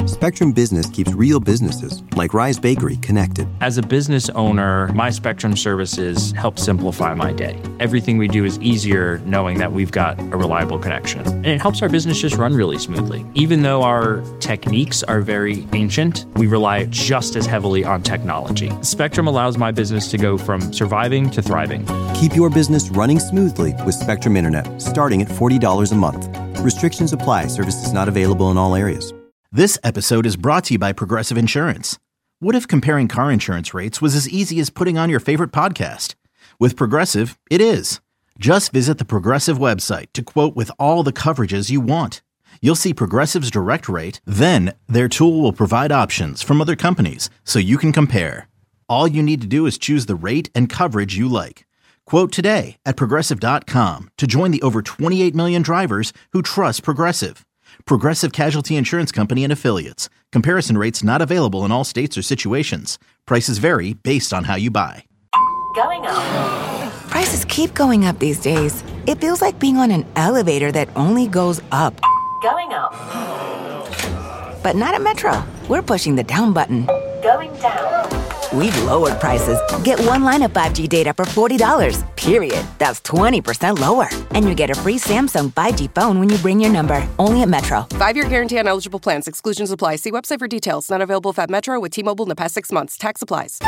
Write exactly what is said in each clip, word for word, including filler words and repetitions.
Spectrum Business keeps real businesses, like Rise Bakery, connected. As a business owner, my Spectrum services help simplify my day. Everything we do is easier knowing that we've got a reliable connection. And it helps our business just run really smoothly. Even though our techniques are very ancient, we rely just as heavily on technology. Spectrum allows my business to go from surviving to thriving. Keep your business running smoothly with Spectrum Internet, starting at forty dollars a month. Restrictions apply. Services not available in all areas. This episode is brought to you by Progressive Insurance. What if comparing car insurance rates was as easy as putting on your favorite podcast? With Progressive, it is. Just visit the Progressive website to quote with all the coverages you want. You'll see Progressive's direct rate, then their tool will provide options from other companies so you can compare. All you need to do is choose the rate and coverage you like. Quote today at Progressive dot com to join the over twenty-eight million drivers who trust Progressive. Progressive Casualty Insurance Company and Affiliates. Comparison rates not available in all states or situations. Prices vary based on how you buy. Going up. Prices keep going up these days. It feels like being on an elevator that only goes up. Going up. But not at Metro. We're pushing the down button. Going down. We've lowered prices. Get one line of five G data for forty dollars, period. That's twenty percent lower. And you get a free Samsung five G phone when you bring your number. Only at Metro. Five-year guarantee on eligible plans. Exclusions apply. See website for details. Not available at Metro with T-Mobile in the past six months. Tax applies.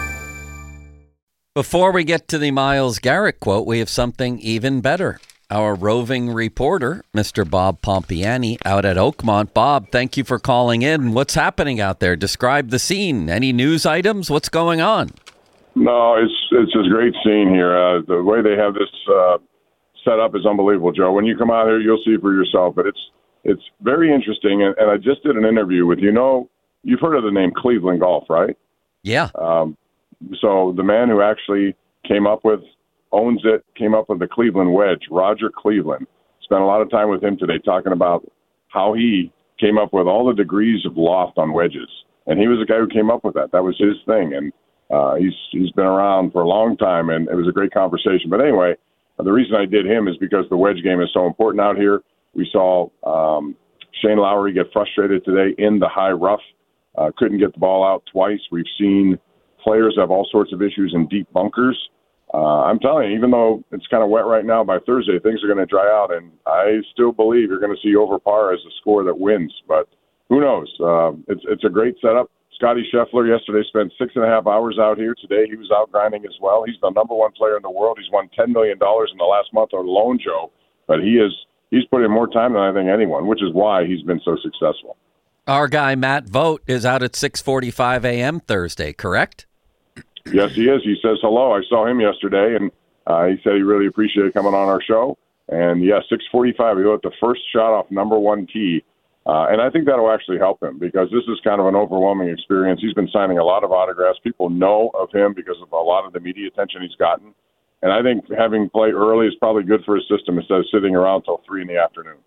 Before we get to the Myles Garrett quote, we have something even better. Our roving reporter, Mister Bob Pompiani, out at Oakmont. Bob, thank you for calling in. What's happening out there? Describe the scene. Any news items? What's going on? No, it's it's a great scene here. Uh, the way they have this uh, set up is unbelievable, Joe. When you come out here, you'll see for yourself. But it's it's very interesting. And, and I just did an interview with, you know, you've heard of the name Cleveland Golf, right? Yeah. Um, so the man who actually came up with owns it, came up with the Cleveland wedge, Roger Cleveland. Spent a lot of time with him today talking about how he came up with all the degrees of loft on wedges. And he was the guy who came up with that. That was his thing. And uh, he's he's been around for a long time, and it was a great conversation. But anyway, the reason I did him is because the wedge game is so important out here. We saw um, Shane Lowry get frustrated today in the high rough, uh, couldn't get the ball out twice. We've seen players have all sorts of issues in deep bunkers. Uh, I'm telling you, even though it's kind of wet right now, by Thursday, things are going to dry out, and I still believe you're going to see over par as the score that wins. But who knows? Uh, it's it's a great setup. Scotty Scheffler yesterday spent six and a half hours out here. Today he was out grinding as well. He's the number one player in the world. He's won ten million dollars in the last month alone, Joe. But he is he's put in more time than I think anyone, which is why he's been so successful. Our guy, Matt Vogt, is out at six forty-five a.m. Thursday, correct? Yes, he is. He says hello. I saw him yesterday, and uh, he said he really appreciated coming on our show. And, yeah, six forty-five, he got the first shot off number one tee. Uh, and I think that will actually help him because this is kind of an overwhelming experience. He's been signing a lot of autographs. People know of him because of a lot of the media attention he's gotten. And I think having play early is probably good for his system instead of sitting around until three in the afternoon.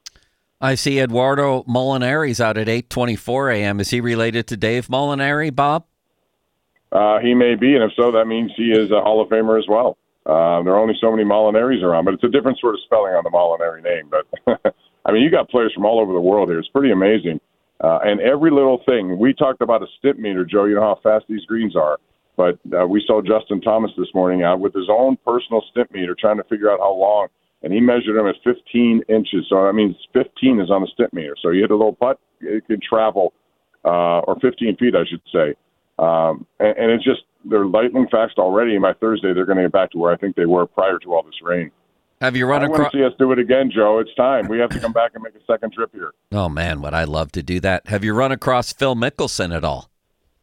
I see Eduardo Molinari's out at eight twenty-four a.m. Is he related to Dave Molinari, Bob? Uh, he may be, and if so, that means he is a Hall of Famer as well. Uh, there are only so many Molinaris around, but it's a different sort of spelling on the Molinari name. But, I mean, you got players from all over the world here. It's pretty amazing. Uh, and every little thing, we talked about a stip meter, Joe, you know how fast these greens are. But uh, we saw Justin Thomas this morning out with his own personal stip meter trying to figure out how long, and he measured him at fifteen inches. So that means fifteen is on the stip meter. So you hit a little putt, it can travel, uh, or fifteen feet, I should say. Um, and, and it's just, they're lightning fast already. And by Thursday, they're going to get back to where I think they were prior to all this rain. Have you run I across? want to see us do it again, Joe. It's time. We have to come back and make a second trip here. Oh, man, would I love to do that. Have you run across Phil Mickelson at all?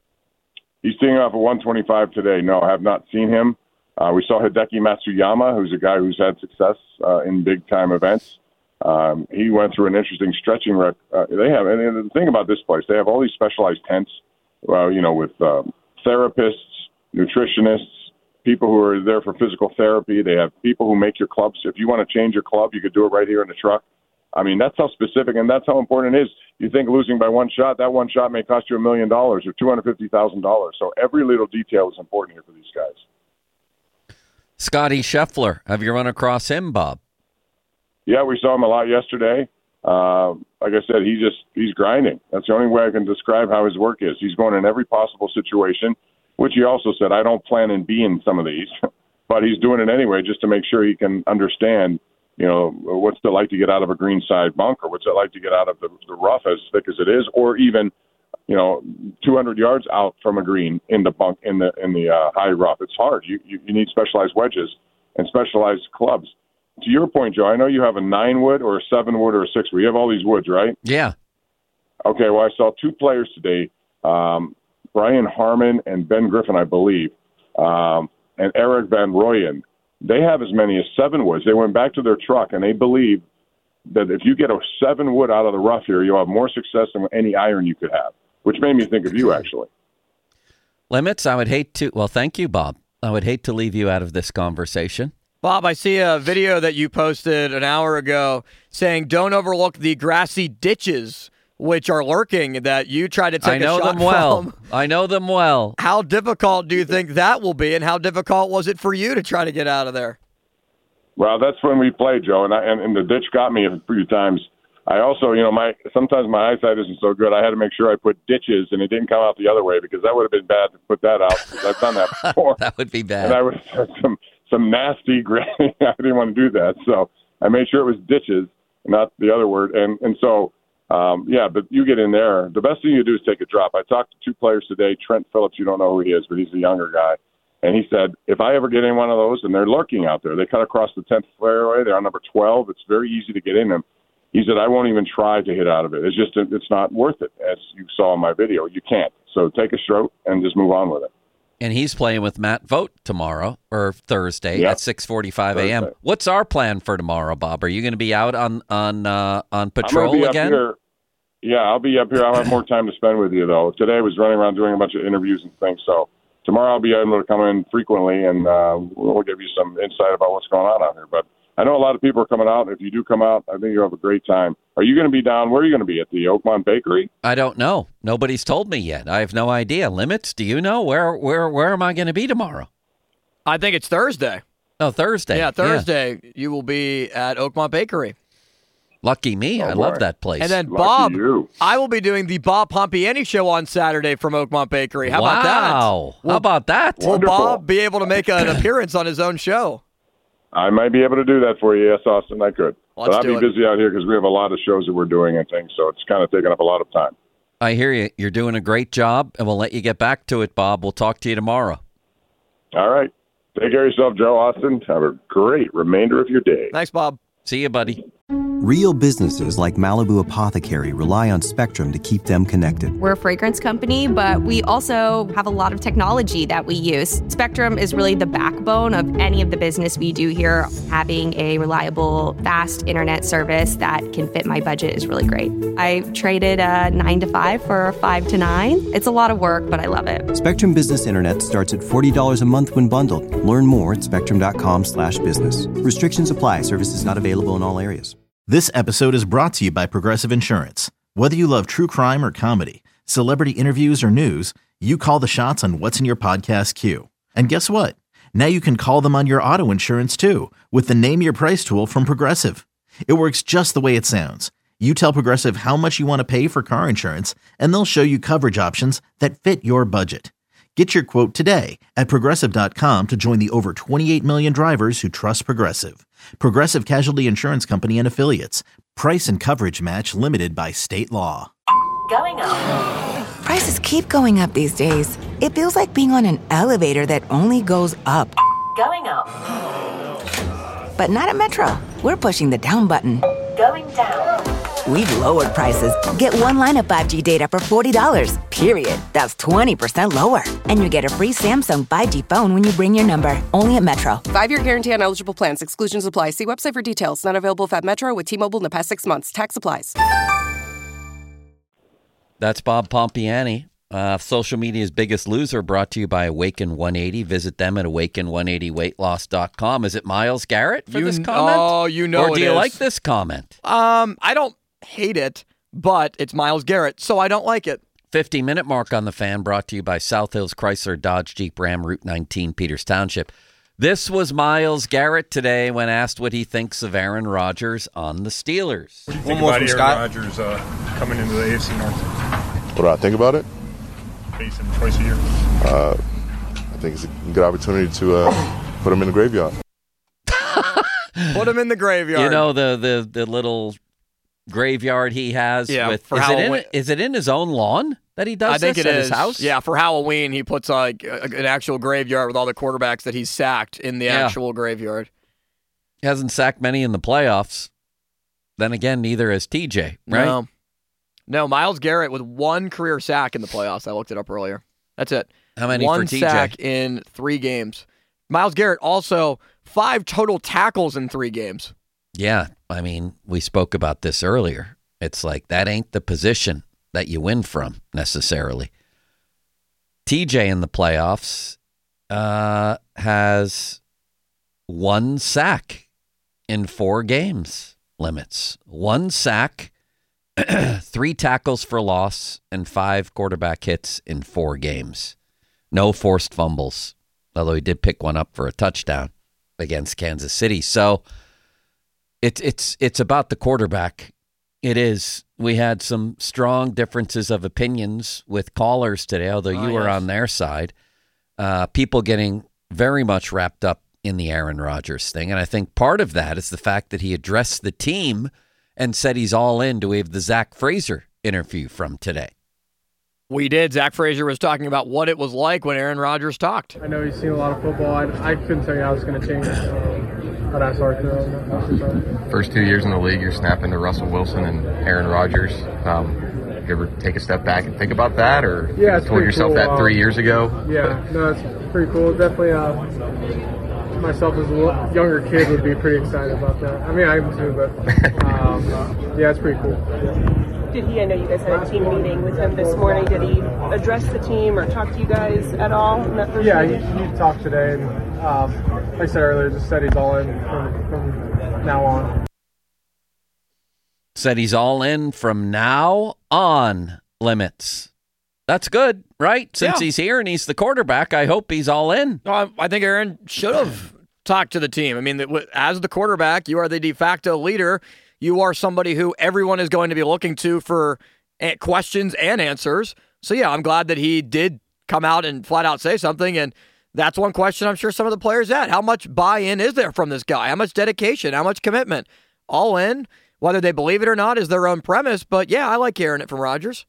He's teeing off at one twenty-five today. No, I have not seen him. Uh, we saw Hideki Matsuyama, who's a guy who's had success uh, in big-time events. Um, he went through an interesting stretching rec. Uh, they have, and the thing about this place, they have all these specialized tents. Well, you know, with um, therapists, nutritionists, people who are there for physical therapy. They have people who make your clubs. If you want to change your club, you could do it right here in the truck. I mean, that's how specific and that's how important it is. You think losing by one shot, that one shot may cost you a million dollars or two hundred fifty thousand dollars. So every little detail is important here for these guys. Scotty Scheffler, have you run across him, Bob? Yeah, we saw him a lot yesterday. uh, like I said, he just he's grinding. That's the only way I can describe how his work is. He's going in every possible situation, which he also said, I don't plan on being some of these, but he's doing it anyway just to make sure he can understand, you know, what's it like to get out of a green side bunker, what's it like to get out of the, the rough as thick as it is, or even, you know, two hundred yards out from a green in the bunk in the in the uh, high rough. It's hard. You, you you need specialized wedges and specialized clubs. To your point, Joe, I know you have a nine wood or a seven wood or a six wood. You have all these woods, right? Yeah. Okay. Well, I saw two players today, um, Brian Harmon and Ben Griffin, I believe, um, and Eric Van Rooyen. They have as many as seven woods. They went back to their truck and they believe that if you get a seven wood out of the rough here, you'll have more success than any iron you could have, which made me think of you, actually. Limits, I would hate to, well, thank you, Bob. I would hate to leave you out of this conversation. Bob, I see a video that you posted an hour ago saying don't overlook the grassy ditches which are lurking that you try to take I know a shot them well. from. I know them well. How difficult do you think that will be, and how difficult was it for you to try to get out of there? Well, that's when we played, Joe, and, I, and, and the ditch got me a few times. I also, you know, my sometimes my eyesight isn't so good. I had to make sure I put ditches and it didn't come out the other way because that would have been bad to put that out. Because I've done that before. That would be bad. And I would have some some nasty grading. I didn't want to do that, so I made sure it was ditches, not the other word. And and so, um, yeah, but you get in there. The best thing you do is take a drop. I talked to two players today. Trent Phillips, you don't know who he is, but he's a younger guy. And he said, if I ever get in one of those, and they're lurking out there, they cut across the tenth fairway. They're on number twelve. It's very easy to get in them. He said, I won't even try to hit out of it. It's just, it's not worth it. As you saw in my video, you can't. So take a stroke and just move on with it. And he's playing with Matt Vogt tomorrow or Thursday yep. at six forty-five a.m. What's our plan for tomorrow, Bob? Are you going to be out on on uh, on patrol I'm be again? Up here. Yeah, I'll be up here. I'll have more time to spend with you, though. Today I was running around doing a bunch of interviews and things. So tomorrow I'll be able to come in frequently, and uh, we'll give you some insight about what's going on out here. But I know a lot of people are coming out. If you do come out, I think you'll have a great time. Are you going to be down? Where are you going to be? At the Oakmont Bakery? I don't know. Nobody's told me yet. I have no idea. Limits, do you know? Where where where am I going to be tomorrow? I think it's Thursday. Oh, Thursday. Yeah, Thursday yeah. You will be at Oakmont Bakery. Lucky me. Oh, I boy. love that place. And then, Lucky Bob, you. I will be doing the Bob Pompiani Show on Saturday from Oakmont Bakery. How wow. about that? Wow. Will, How about that? Will Wonderful. Bob be able to make an appearance on his own show? I might be able to do that for you. Yes, Austin, I could. Let's but I'll do be it. busy out here because we have a lot of shows that we're doing and things, so it's kind of taking up a lot of time. I hear you. You're doing a great job, and we'll let you get back to it, Bob. We'll talk to you tomorrow. All right. Take care of yourself, Joe Austin. Have a great remainder of your day. Thanks, Bob. See you, buddy. Real businesses like Malibu Apothecary rely on Spectrum to keep them connected. We're a fragrance company, but we also have a lot of technology that we use. Spectrum is really the backbone of any of the business we do here. Having a reliable, fast internet service that can fit my budget is really great. I traded a nine to five for a five to nine. It's a lot of work, but I love it. Spectrum Business Internet starts at forty dollars a month when bundled. Learn more at spectrum.com slash business. Restrictions apply. Services not available in all areas. This episode is brought to you by Progressive Insurance. Whether you love true crime or comedy, celebrity interviews or news, you call the shots on what's in your podcast queue. And guess what? Now you can call them on your auto insurance too with the Name Your Price tool from Progressive. It works just the way it sounds. You tell Progressive how much you want to pay for car insurance, and they'll show you coverage options that fit your budget. Get your quote today at Progressive dot com to join the over twenty-eight million drivers who trust Progressive. Progressive Casualty Insurance Company and Affiliates. Price and coverage match limited by state law. Going up. Prices keep going up these days. It feels like being on an elevator that only goes up. Going up. But not at Metro. We're pushing the down button. Going down. We've lowered prices. Get one line of five G data for forty dollars, period. That's twenty percent lower. And you get a free Samsung five G phone when you bring your number. Only at Metro. Five-year guarantee on eligible plans. Exclusions apply. See website for details. Not available if at Metro with T-Mobile in the past six months. Tax applies. That's Bob Pompiani, uh, social media's biggest loser, brought to you by Awaken one eighty. Visit them at awaken one eighty weight loss dot com. Is it Myles Garrett for You this kn- comment? oh, you know Or do it you is. like this comment? Um, I don't hate it, but it's Myles Garrett, so I don't like it. fifty-minute mark on the Fan, brought to you by South Hills Chrysler Dodge Jeep Ram Route nineteen, Peters Township. This was Myles Garrett today when asked what he thinks of Aaron Rodgers on the Steelers. What do you think about Aaron Rodgers uh, coming into the A F C North? What do I think about it? Facing him twice a year. Uh, I think it's a good opportunity to uh, put him in the graveyard. Put him in the graveyard. You know, the the, the little graveyard he has. Yeah, with, for is it, in, Halloween. is it in his own lawn that he does I think this it at is. his house? Yeah, for Halloween, he puts like a, an actual graveyard with all the quarterbacks that he's sacked in the Yeah. actual graveyard. He hasn't sacked many in the playoffs. Then again, neither has T J, right? No. No, Myles Garrett with one career sack in the playoffs. I looked it up earlier. That's it. How many one for T J? sack in three games. Myles Garrett also five total tackles in three games. Yeah, I mean, we spoke about this earlier. It's like that ain't the position that you win from necessarily. T J in the playoffs uh, has one sack in four games limits. One sack, three tackles for loss, and five quarterback hits in four games. No forced fumbles, although he did pick one up for a touchdown against Kansas City. So it's it's it's about the quarterback. It is. We had some strong differences of opinions with callers today, although you Oh, were yes. on their side. Uh, people getting very much wrapped up in the Aaron Rodgers thing. And I think part of that is the fact that he addressed the team and said he's all in. Do we have the Zach Frazier interview from today? We did. Zach Frazier was talking about what it was like when Aaron Rodgers talked. I know he's seen a lot of football. I, I couldn't tell you how it's going to change. Um, but that's hard to First two years in the league, you're snapping to Russell Wilson and Aaron Rodgers. Um, you ever take a step back and think about that, or Yeah, you it's told pretty yourself cool. that three Um, years ago? Yeah, no, it's pretty cool. Definitely, uh, myself as a little younger kid would be pretty excited about that. I mean, I am too, but um, yeah, it's pretty cool. Did he, I know you guys had a team meeting with him this morning, did he address the team or talk to you guys at all in that first Yeah, he, meeting? he talked today, and um, like I said earlier, just said he's all in from, from now on. Said he's all in from now on, Limits. That's good, right? Since Yeah. he's here and he's the quarterback, I hope he's all in. No, I, I think Aaron should have talked to the team. I mean, that- as the quarterback, you are the de facto leader. You are somebody who everyone is going to be looking to for a- questions and answers. So, yeah, I'm glad that he did come out and flat out say something. And that's one question I'm sure some of the players had. How much buy-in is there from this guy? How much dedication? How much commitment? All in. Whether they believe it or not is their own premise. But, yeah, I like hearing it from Rodgers.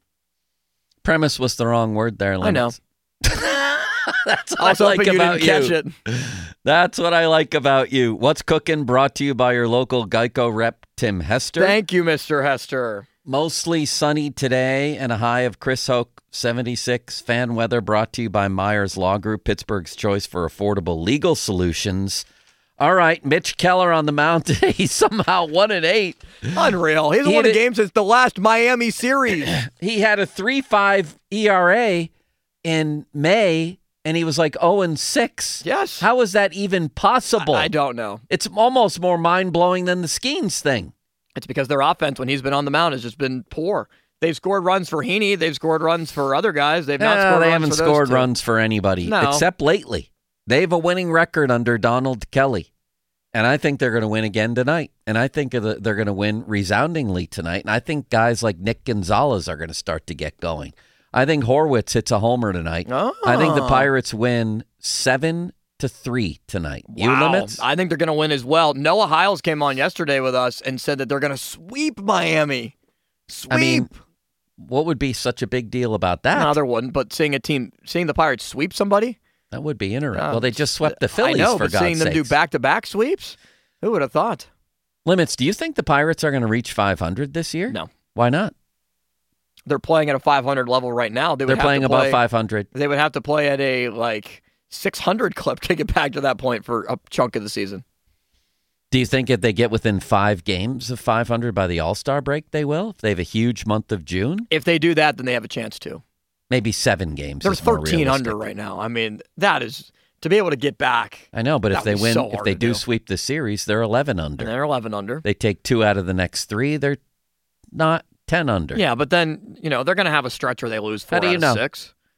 Premise was the wrong word there, Limits. I know. That's what I was I like hoping you about didn't you. catch it. That's what I like about you. What's Cooking brought to you by your local Geico rep, Tim Hester. Thank you, Mister Hester. Mostly sunny today and a high of Chris Hoke, seventy-six. Fan weather brought to you by Myers Law Group, Pittsburgh's choice for affordable legal solutions. All right, Mitch Keller on the mound today. He's somehow one and eight. Unreal. He hasn't He won a had a- game since the last Miami series. He had a three point five E R A in May, and he was like oh and six. Yes. How is that even possible? I, I don't know. It's almost more mind-blowing than the Skeens thing. It's because their offense, when he's been on the mound, has just been poor. They've scored runs for Heaney. They've scored runs for other guys. They've not No, scored they runs haven't for those scored two. runs for anybody, No. except lately. They have a winning record under Donald Kelly, and I think they're going to win again tonight. And I think they're going to win resoundingly tonight. And I think guys like Nick Gonzalez are going to start to get going. I think Horwitz hits a homer tonight. Oh. I think the Pirates win seven to three tonight. You Wow. Limits? I think they're going to win as well. Noah Hiles came on yesterday with us and said that they're going to sweep Miami. Sweep. I mean, what would be such a big deal about that? No, there wouldn't. But seeing a team, seeing the Pirates sweep somebody, That would be interesting. Uh, well, they just swept the Phillies, I know, for but God's seeing them do sakes. back-to-back sweeps, who would have thought? Limits, do you think the Pirates are going to reach five hundred this year? No. Why not? They're playing at a five hundred level right now. They would They're have playing to above play, five hundred. They would have to play at a like six hundred clip to get back to that point for a chunk of the season. Do you think if they get within five games of five hundred by the All-Star break, they will? If they have a huge month of June? If they do that, then they have a chance to. Maybe seven games. They're is more thirteen realistic. under right now. I mean, that is to be able to get back. I know, but if that they would be win, so if hard they to do do. sweep the series, they're eleven under. And they're eleven under. They take two out of the next three, they're not ten under. Yeah, but then you know they're going to have a stretch where they lose four How do out you of know? six.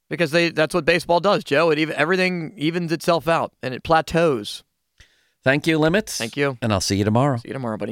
Because they that's what baseball does, Joe. It even everything evens itself out and it plateaus. Thank you, Limits. Thank you. And I'll see you tomorrow. See you tomorrow, buddy.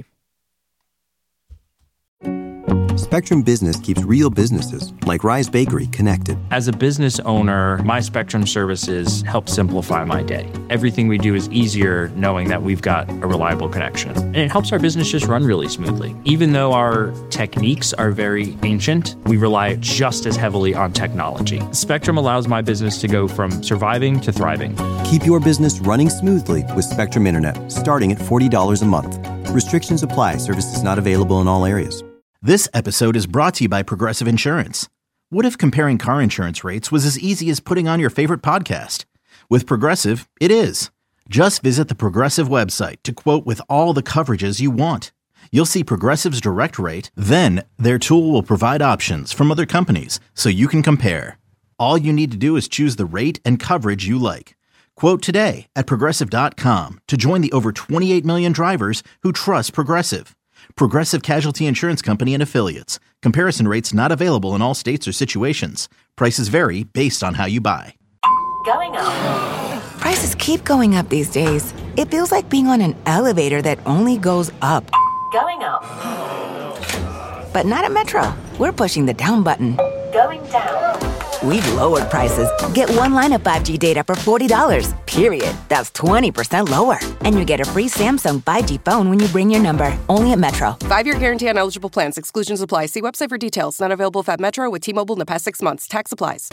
Spectrum Business keeps real businesses, like Rise Bakery, connected. As a business owner, my Spectrum services help simplify my day. Everything we do is easier knowing that we've got a reliable connection. And it helps our business just run really smoothly. Even though our techniques are very ancient, we rely just as heavily on technology. Spectrum allows my business to go from surviving to thriving. Keep your business running smoothly with Spectrum Internet, starting at forty dollars a month. Restrictions apply. Services not available in all areas. This episode is brought to you by Progressive Insurance. What if comparing car insurance rates was as easy as putting on your favorite podcast? With Progressive, it is. Just visit the Progressive website to quote with all the coverages you want. You'll see Progressive's direct rate, then their tool will provide options from other companies so you can compare. All you need to do is choose the rate and coverage you like. Quote today at Progressive dot com to join the over twenty-eight million drivers who trust Progressive. Progressive Casualty Insurance Company and Affiliates. Comparison rates not available in all states or situations. Prices vary based on how you buy. Going up. Prices keep going up these days. It feels like being on an elevator that only goes up. Going up. But not at Metro. We're pushing the down button. Going down. We've lowered prices. Get one line of five G data for forty dollars, period. That's twenty percent lower. And you get a free Samsung five G phone when you bring your number. Only at Metro. Five-year guarantee on eligible plans. Exclusions apply. See website for details. Not available at Metro with T-Mobile in the past six months. Tax applies.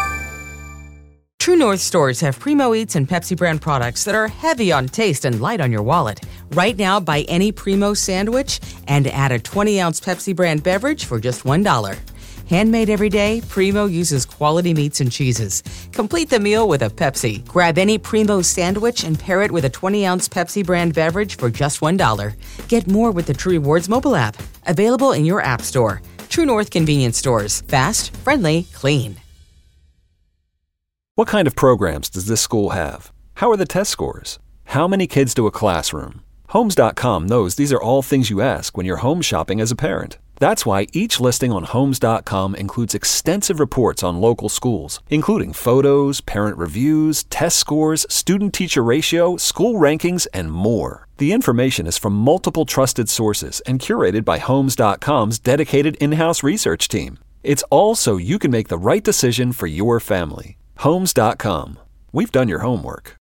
True North stores have Primo Eats and Pepsi brand products that are heavy on taste and light on your wallet. Right now, buy any Primo sandwich and add a twenty-ounce Pepsi brand beverage for just one dollar. Handmade every day, Primo uses quality meats and cheeses. Complete the meal with a Pepsi. Grab any Primo sandwich and pair it with a twenty-ounce Pepsi brand beverage for just one dollar. Get more with the True Rewards mobile app. Available in your app store. True North convenience stores. Fast, friendly, clean. What kind of programs does this school have? How are the test scores? How many kids do a classroom? Homes dot com knows these are all things you ask when you're home shopping as a parent. That's why each listing on Homes dot com includes extensive reports on local schools, including photos, parent reviews, test scores, student-teacher ratio, school rankings, and more. The information is from multiple trusted sources and curated by Homes dot com's dedicated in-house research team. It's all so you can make the right decision for your family. Homes dot com. We've done your homework.